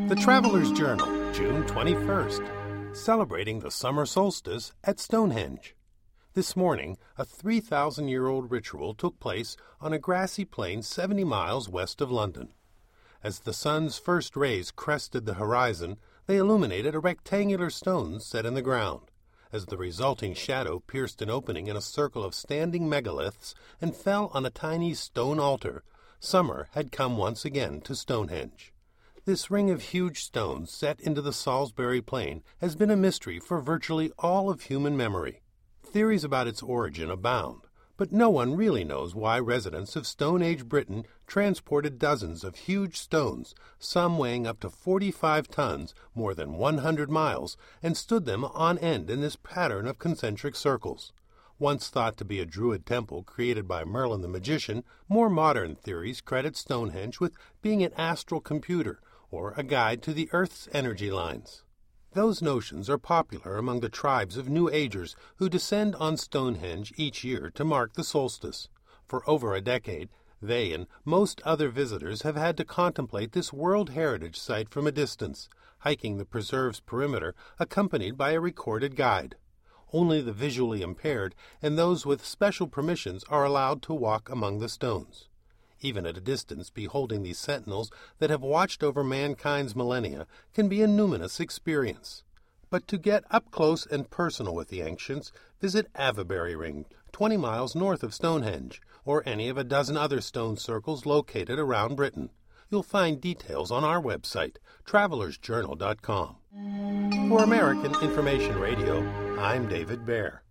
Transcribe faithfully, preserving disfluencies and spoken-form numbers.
The Traveler's Journal, June twenty-first, celebrating the summer solstice at Stonehenge. This morning, a three thousand year old ritual took place on a grassy plain seventy miles west of London. As the sun's first rays crested the horizon, they illuminated a rectangular stone set in the ground. As the resulting shadow pierced an opening in a circle of standing megaliths and fell on a tiny stone altar, summer had come once again to Stonehenge. This ring of huge stones set into the Salisbury Plain has been a mystery for virtually all of human memory. Theories about its origin abound, but no one really knows why residents of Stone Age Britain transported dozens of huge stones, some weighing up to forty-five tons, more than one hundred miles, and stood them on end in this pattern of concentric circles. Once thought to be a Druid temple created by Merlin the magician, more modern theories credit Stonehenge with being an astral computer, or a guide to the Earth's energy lines. Those notions are popular among the tribes of New Agers who descend on Stonehenge each year to mark the solstice. For over a decade, they and most other visitors have had to contemplate this World Heritage Site from a distance, hiking the preserve's perimeter accompanied by a recorded guide. Only the visually impaired and those with special permissions are allowed to walk among the stones. Even at a distance, beholding these sentinels that have watched over mankind's millennia can be a numinous experience. But to get up close and personal with the ancients, visit Avebury Ring, twenty miles north of Stonehenge, or any of a dozen other stone circles located around Britain. You'll find details on our website, travelers journal dot com. For American Information Radio, I'm David Baer.